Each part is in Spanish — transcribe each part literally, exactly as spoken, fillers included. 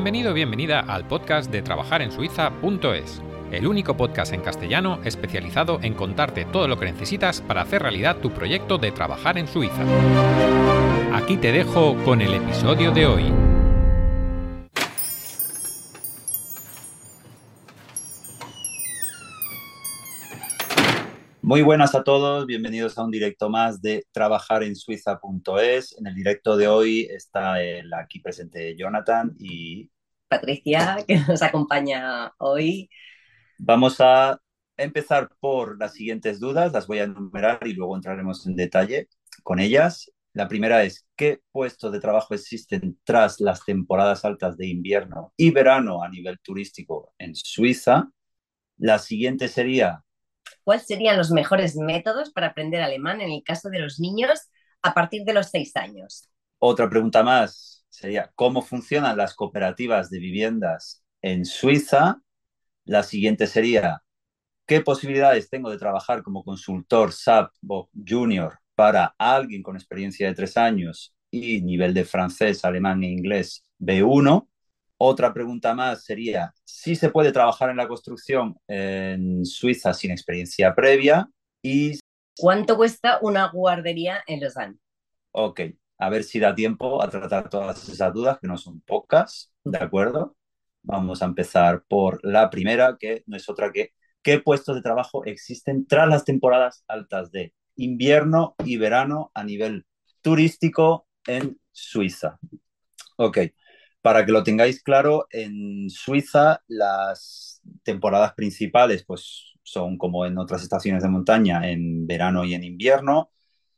Bienvenido o bienvenida al podcast de trabajar en suiza punto es, el único podcast en castellano especializado en contarte todo lo que necesitas para hacer realidad tu proyecto de trabajar en Suiza. Aquí te dejo con el episodio de hoy. Muy buenas a todos, bienvenidos a un directo más de trabajar en suiza punto es. En el directo de hoy está el aquí presente Jonathan y Patricia, que nos acompaña hoy. Vamos a empezar por las siguientes dudas, las voy a enumerar y luego entraremos en detalle con ellas. La primera es, ¿qué puestos de trabajo existen tras las temporadas altas de invierno y verano a nivel turístico en Suiza? La siguiente sería, ¿cuáles serían los mejores métodos para aprender alemán en el caso de los niños a partir de los seis años? Otra pregunta más sería, ¿cómo funcionan las cooperativas de viviendas en Suiza? La siguiente sería, ¿qué posibilidades tengo de trabajar como consultor S A P o Junior para alguien con experiencia de tres años y nivel de francés, alemán e inglés B uno? Otra pregunta más sería, ¿si se puede trabajar en la construcción en Suiza sin experiencia previa? Y, ¿Cuánto cuesta una guardería en Lausanne? ok, a ver si da tiempo a tratar todas esas dudas, que no son pocas, ¿de acuerdo? Vamos a empezar por la primera, que no es otra que qué puestos de trabajo existen tras las temporadas altas de invierno y verano a nivel turístico en Suiza. Ok, para que lo tengáis claro, en Suiza las temporadas principales pues, son como en otras estaciones de montaña, en verano y en invierno.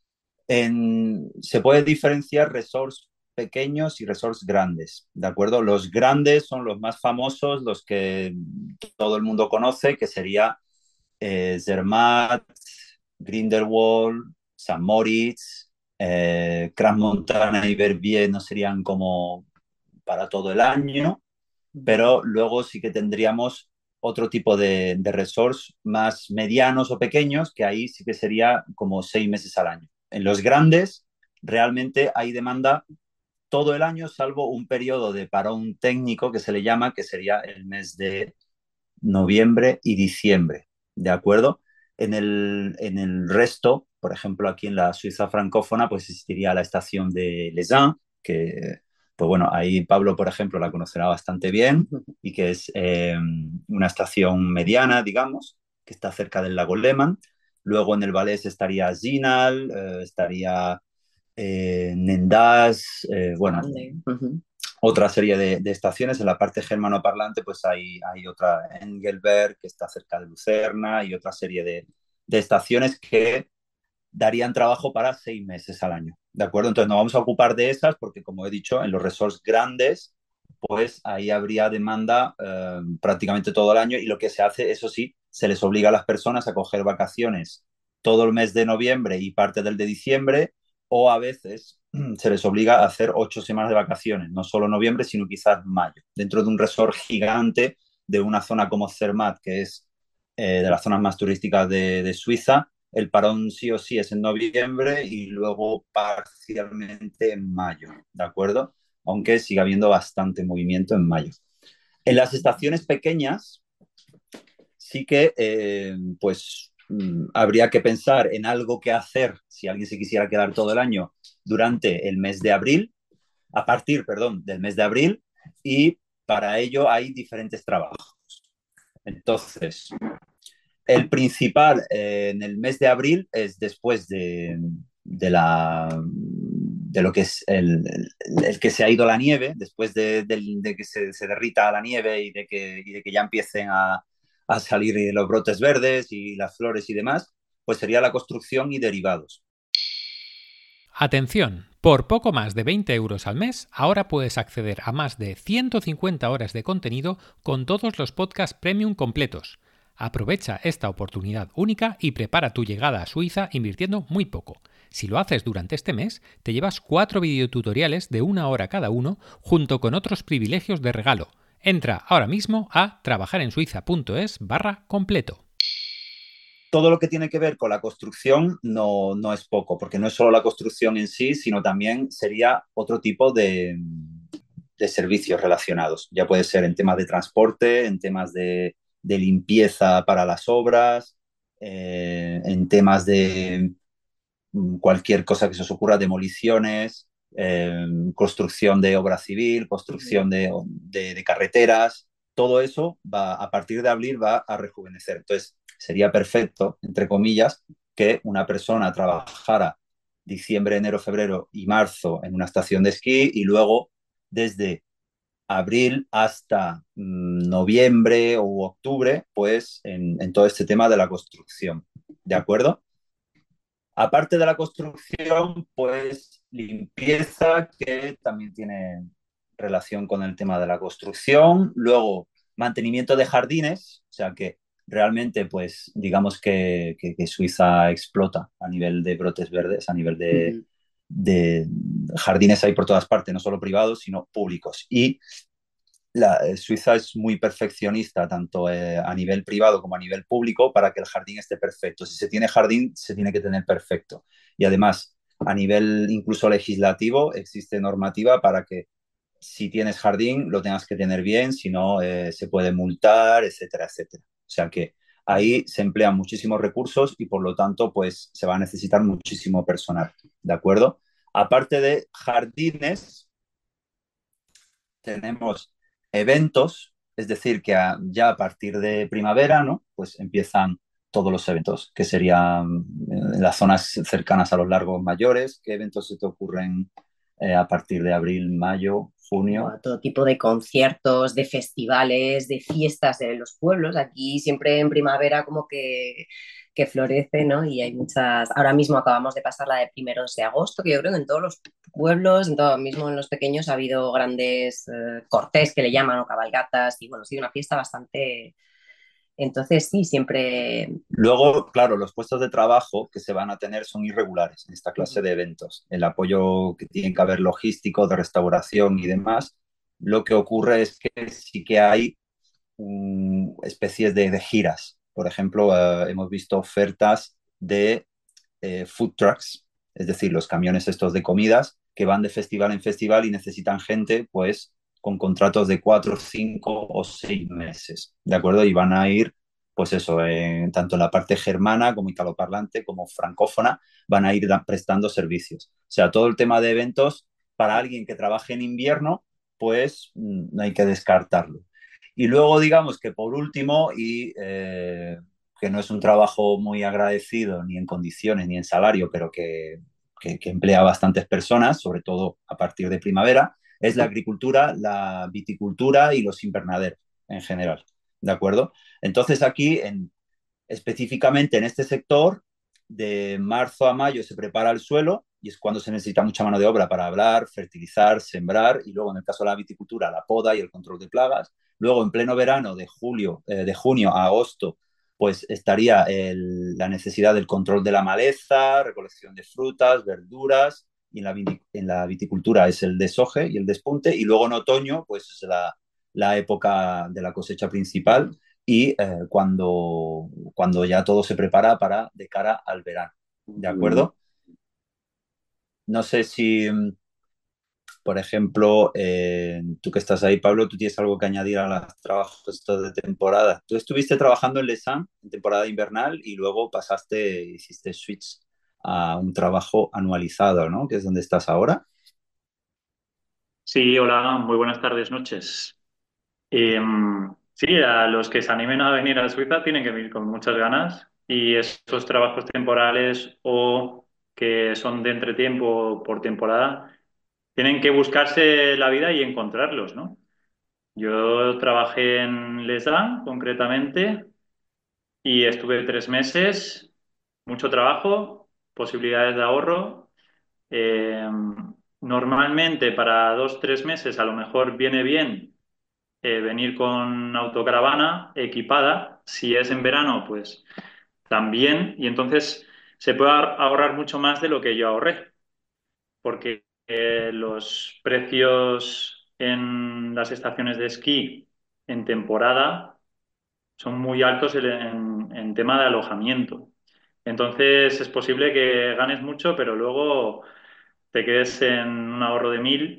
En, se puede diferenciar resorts pequeños y resorts grandes, ¿de acuerdo? Los grandes son los más famosos, los que todo el mundo conoce, que sería eh, Zermatt, Grindelwald, San Moritz, eh, Crans Montana y Verbier no serían como para todo el año, pero luego sí que tendríamos otro tipo de, de resorts más medianos o pequeños, que ahí sí que sería como seis meses al año. En los grandes, realmente hay demanda todo el año, salvo un periodo de parón técnico que se le llama, que sería el mes de noviembre y diciembre, ¿de acuerdo? En el, en el resto, por ejemplo, aquí en la Suiza francófona, pues existiría la estación de Les Ans, que, pues bueno, ahí Pablo, por ejemplo, la conocerá bastante bien y que es eh, una estación mediana, digamos, que está cerca del lago Lehmann. Luego en el Valais estaría Zinal, eh, estaría eh, Nendas, eh, bueno, Uh-huh. otra serie de, de, estaciones. En la parte germanoparlante pues hay, hay otra Engelberg, que está cerca de Lucerna, y otra serie de, de estaciones que darían trabajo para seis meses al año, ¿de acuerdo? Entonces no vamos a ocupar de esas porque, como he dicho, en los resorts grandes, pues ahí habría demanda eh, prácticamente todo el año, y lo que se hace, eso sí, se les obliga a las personas a coger vacaciones todo el mes de noviembre y parte del de diciembre, o a veces se les obliga a hacer ocho semanas de vacaciones, no solo noviembre, sino quizás mayo, dentro de un resort gigante de una zona como Zermatt, que es eh, de las zonas más turísticas de, de Suiza. El parón sí o sí es en noviembre y luego parcialmente en mayo, ¿de acuerdo? Aunque siga habiendo bastante movimiento en mayo. En las estaciones pequeñas sí que eh, pues mm, habría que pensar en algo que hacer si alguien se quisiera quedar todo el año durante el mes de abril, a partir, perdón, del mes de abril, y para ello hay diferentes trabajos. Entonces, el principal eh, en el mes de abril es después de, de, la, de lo que es el, el, el, que se ha ido la nieve, después de, de, de que se, se, derrita la nieve y de que, y de que ya empiecen a, a salir los brotes verdes y las flores y demás, pues sería la construcción y derivados. Atención, por poco más de veinte euros al mes, ahora puedes acceder a más de ciento cincuenta horas de contenido con todos los podcasts premium completos. Aprovecha esta oportunidad única y prepara tu llegada a Suiza invirtiendo muy poco. Si lo haces durante este mes, te llevas cuatro videotutoriales de una hora cada uno, junto con otros privilegios de regalo. Entra ahora mismo a trabajarensuiza.es barra completo. Todo lo que tiene que ver con la construcción no, no es poco, porque no es solo la construcción en sí, sino también sería otro tipo de, de servicios relacionados. Ya puede ser en temas de transporte, en temas de, de limpieza para las obras, eh, en temas de mm, cualquier cosa que se os ocurra, demoliciones, eh, construcción de obra civil, construcción de, de, de carreteras, todo eso va, a partir de abril va a rejuvenecer. Entonces, sería perfecto, entre comillas, que una persona trabajara diciembre, enero, febrero y marzo en una estación de esquí y luego desde abril hasta mmm, noviembre o octubre, pues en, en todo este tema de la construcción. ¿De acuerdo? Aparte de la construcción, pues limpieza, que también tiene relación con el tema de la construcción. Luego, mantenimiento de jardines, o sea que realmente, pues digamos que, que, que Suiza explota a nivel de brotes verdes, a nivel de, Ujú. de jardines hay por todas partes, no solo privados, sino públicos. Y la, eh, Suiza es muy perfeccionista, tanto eh, a nivel privado como a nivel público, para que el jardín esté perfecto. Si se tiene jardín, se tiene que tener perfecto. Y además, a nivel incluso legislativo, existe normativa para que si tienes jardín, lo tengas que tener bien, si no, eh, se puede multar, etcétera, etcétera. O sea que ahí se emplean muchísimos recursos y por lo tanto, pues se va a necesitar muchísimo personal, ¿de acuerdo? Aparte de jardines, tenemos eventos, es decir, que a, ya a partir de primavera, ¿no? Pues empiezan todos los eventos, que serían en las zonas cercanas a los lagos mayores. ¿Qué eventos se te ocurren eh, a partir de abril, mayo, junio? Buah, todo tipo de conciertos, de festivales, de fiestas en los pueblos. Aquí siempre en primavera como que, que florece, ¿no? Y hay muchas... Ahora mismo acabamos de pasar la de primeros de agosto, que yo creo que en todos los pueblos, en todo, mismo en los pequeños, ha habido grandes eh, cortés que le llaman o cabalgatas. Y bueno, sí, una fiesta bastante... Entonces sí, siempre... Luego, claro, los puestos de trabajo que se van a tener son irregulares en esta clase de eventos. El apoyo que tiene que haber logístico, de restauración y demás. Lo que ocurre es que sí que hay um, especies de, de, giras. Por ejemplo, uh, hemos visto ofertas de eh, food trucks, es decir, los camiones estos de comidas que van de festival en festival y necesitan gente, pues, con contratos de cuatro, cinco o seis meses, ¿de acuerdo? Y van a ir, pues eso, eh, tanto en la parte germana como italoparlante como francófona, van a ir da- prestando servicios. O sea, todo el tema de eventos para alguien que trabaje en invierno, pues mm, no hay que descartarlo. Y luego, digamos que por último, y eh, que no es un trabajo muy agradecido ni en condiciones ni en salario, pero que, que, que emplea a bastantes personas, sobre todo a partir de primavera, es la agricultura, la viticultura y los invernaderos en general. ¿De acuerdo? Entonces aquí, en, específicamente en este sector, de marzo a mayo se prepara el suelo y es cuando se necesita mucha mano de obra para hablar, fertilizar, sembrar y luego en el caso de la viticultura la poda y el control de plagas. Luego en pleno verano de julio, eh, de junio a agosto, pues estaría el, la necesidad del control de la maleza, recolección de frutas, verduras y en la, en la viticultura es el deshoje y el despunte y luego en otoño pues es la, la época de la cosecha principal y eh, cuando, cuando ya todo se prepara para de cara al verano. ¿De acuerdo? No sé si, por ejemplo, eh, tú que estás ahí, Pablo, tú tienes algo que añadir a los trabajos estos de temporada. Tú estuviste trabajando en Lesan en temporada invernal y luego pasaste, hiciste switch a un trabajo anualizado, ¿no? Que es donde estás ahora. Sí, hola, muy buenas tardes, noches. Eh, sí, a los que se animen a venir a Suiza tienen que venir con muchas ganas y esos trabajos temporales o que son de entretiempo por temporada, tienen que buscarse la vida y encontrarlos, ¿no? Yo trabajé en Les Dames, concretamente, y estuve tres meses, mucho trabajo, posibilidades de ahorro. Eh, Normalmente para dos, tres meses a lo mejor viene bien eh, venir con autocaravana equipada. Si es en verano, pues también. Y entonces se puede ahorrar mucho más de lo que yo ahorré, porque eh, los precios en las estaciones de esquí en temporada son muy altos en, en, en tema de alojamiento. Entonces es posible que ganes mucho, pero luego te quedes en un ahorro de mil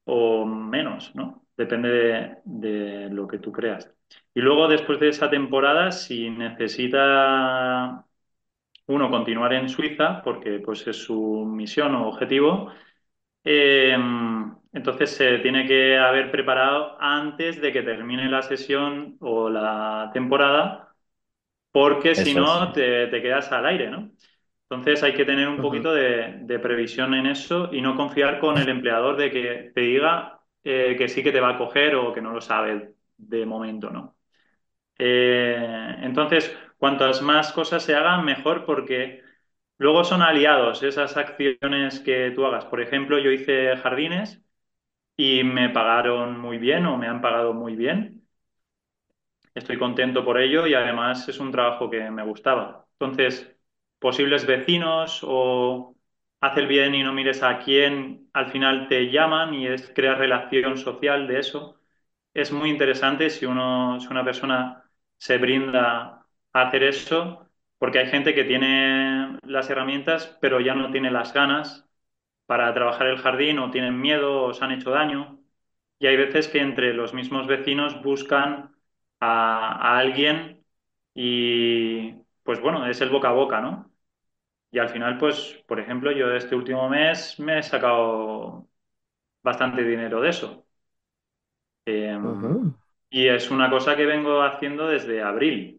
o menos, ¿no? Depende de, de lo que tú creas. Y luego, después de esa temporada, si necesita uno continuar en Suiza, porque pues es su misión o objetivo, eh, entonces se tiene que haber preparado antes de que termine la sesión o la temporada, porque si Eso es. no te, te quedas al aire, ¿no? Entonces hay que tener un Ujú. poquito de, de previsión en eso y no confiar con el empleador de que te diga eh, que sí que te va a coger o que no lo sabe de momento, ¿no? Eh, entonces, cuantas más cosas se hagan, mejor porque luego son aliados esas acciones que tú hagas. Por ejemplo, yo hice jardines y me pagaron muy bien o me han pagado muy bien. Estoy contento por ello y además es un trabajo que me gustaba. Entonces, posibles vecinos o haz el bien y no mires a quién, al final te llaman y es crear relación social de eso. Es muy interesante si uno, si una persona se brinda a hacer eso, porque hay gente que tiene las herramientas, pero ya no tiene las ganas para trabajar el jardín o tienen miedo o se han hecho daño. Y hay veces que entre los mismos vecinos buscan a, a alguien y pues bueno, es el boca a boca, ¿no? Y al final, pues, por ejemplo, yo este último mes me he sacado bastante dinero de eso. Eh, Ujú. y es una cosa que vengo haciendo desde abril.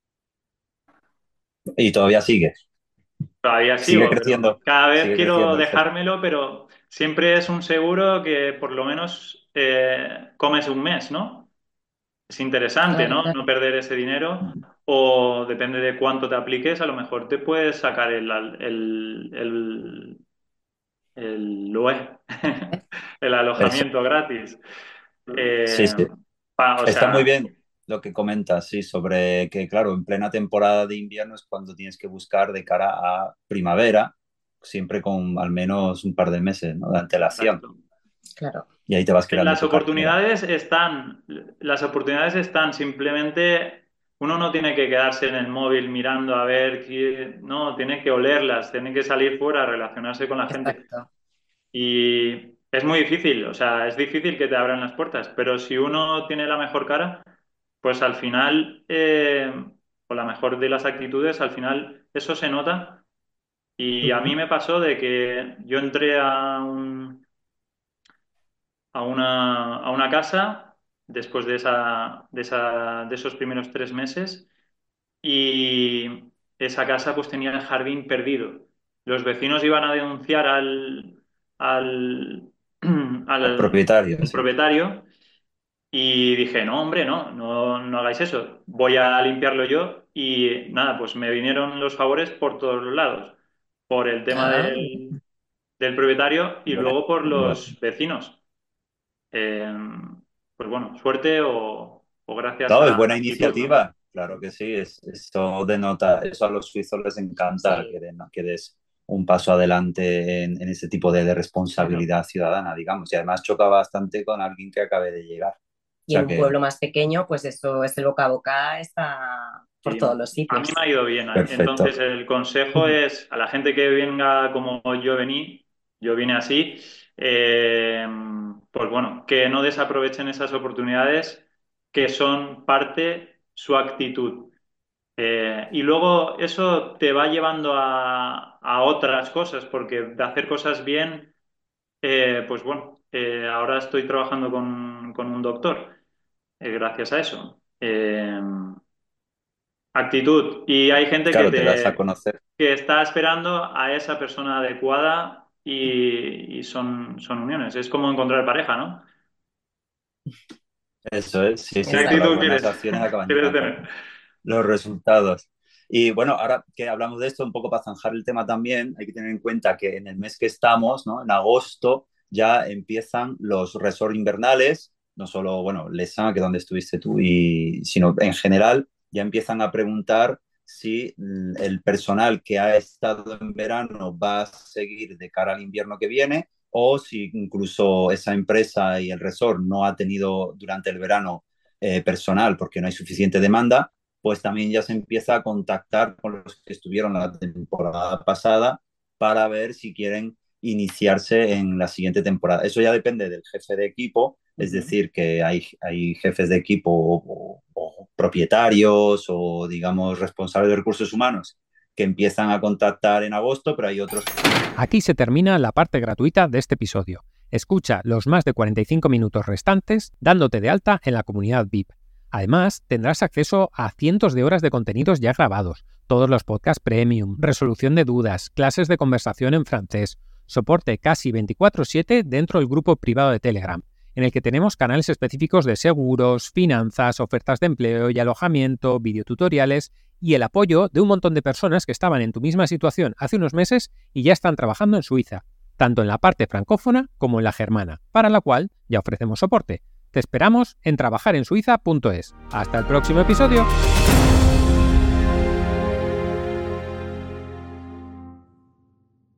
Y todavía sigue. Todavía Sigue sigo, pero creciendo. cada vez Sigue quiero creciendo el sector. dejármelo, pero siempre es un seguro que por lo menos eh, comes un mes, ¿no? Es interesante, Claro, ¿no? No claro. perder ese dinero o depende de cuánto te apliques, a lo mejor te puedes sacar el, el, el, el L U E, el Eso. alojamiento gratis. Sí, Eh, sí. pa- o Está muy sea, bien lo que comentas, sí, sobre que, claro, en plena temporada de invierno es cuando tienes que buscar de cara a primavera, siempre con al menos un par de meses, ¿no?, de antelación. exacto. Claro. Y ahí te vas creando Las tu cartera. oportunidades están, las oportunidades están, simplemente uno no tiene que quedarse en el móvil mirando a ver, qué- no, tiene que olerlas, tiene que salir fuera, relacionarse con la gente. Exacto. Y es muy difícil, o sea, es difícil que te abran las puertas, pero si uno tiene la mejor cara, pues al final, eh, o la mejor de las actitudes, al final eso se nota. Y a mí Ujú. me pasó de que yo entré a un a una, a una casa después de, esa, de, esa, de esos primeros tres meses y esa casa pues tenía el jardín perdido. Los vecinos iban a denunciar al, al, Al al, propietario, al sí. propietario y dije, no, hombre, no, no, no hagáis eso, voy a limpiarlo yo y nada, pues me vinieron los favores por todos los lados, por el tema Ah, del, del propietario y Bueno, luego por bueno. los vecinos. Eh, pues bueno, suerte o, o gracias Claro, a es la buena actitud, ¿no? iniciativa, claro que sí, es, eso denota, eso a los suizos les encanta, sí, que, den- que des un paso adelante en, en ese tipo de, de Claro. responsabilidad ciudadana, digamos, y además choca bastante con alguien que acabe de llegar. O y en sea un que, pueblo más pequeño, pues eso es el boca a boca, está por Sí, todos los a mí me sitios. ha ido bien. perfecto. Entonces, el consejo es a la gente que venga como yo vení, yo vine así, eh, pues bueno, que no desaprovechen esas oportunidades que son parte su actitud. Eh, y luego eso te va llevando a, a otras cosas, porque de hacer cosas bien, eh, pues bueno, eh, ahora estoy trabajando con, con un doctor, eh, gracias a eso. Eh, actitud. Y hay gente que Claro, te das a te conocer. que está esperando a esa persona adecuada y, y son, son uniones. Es como encontrar pareja, ¿no? Eso es, sí, ¿Qué sí, no, las actitud buenas quieres, acciones acaban quieres llegando. tener? Los resultados. Y bueno, ahora que hablamos de esto, un poco para zanjar el tema también, hay que tener en cuenta que en el mes que estamos, ¿no?, en agosto, ya empiezan los resorts invernales, no solo, bueno, Lesan, que es donde estuviste tú, y, sino en general, ya empiezan a preguntar si el personal que ha estado en verano va a seguir de cara al invierno que viene o si incluso esa empresa y el resort no ha tenido durante el verano eh, personal porque no hay suficiente demanda, pues también ya se empieza a contactar con los que estuvieron la temporada pasada para ver si quieren iniciarse en la siguiente temporada. Eso ya depende del jefe de equipo, es decir, que hay, hay jefes de equipo o, o propietarios o, digamos, responsables de recursos humanos que empiezan a contactar en agosto, pero hay otros. Aquí se termina la parte gratuita de este episodio. Escucha los más de cuarenta y cinco minutos restantes dándote de alta en la comunidad V I P. Además, tendrás acceso a cientos de horas de contenidos ya grabados, todos los podcasts premium, resolución de dudas, clases de conversación en francés, soporte casi veinticuatro siete dentro del grupo privado de Telegram, en el que tenemos canales específicos de seguros, finanzas, ofertas de empleo y alojamiento, videotutoriales y el apoyo de un montón de personas que estaban en tu misma situación hace unos meses y ya están trabajando en Suiza, tanto en la parte francófona como en la germana, para la cual ya ofrecemos soporte. Te esperamos en trabajar en suiza punto es. ¡Hasta el próximo episodio!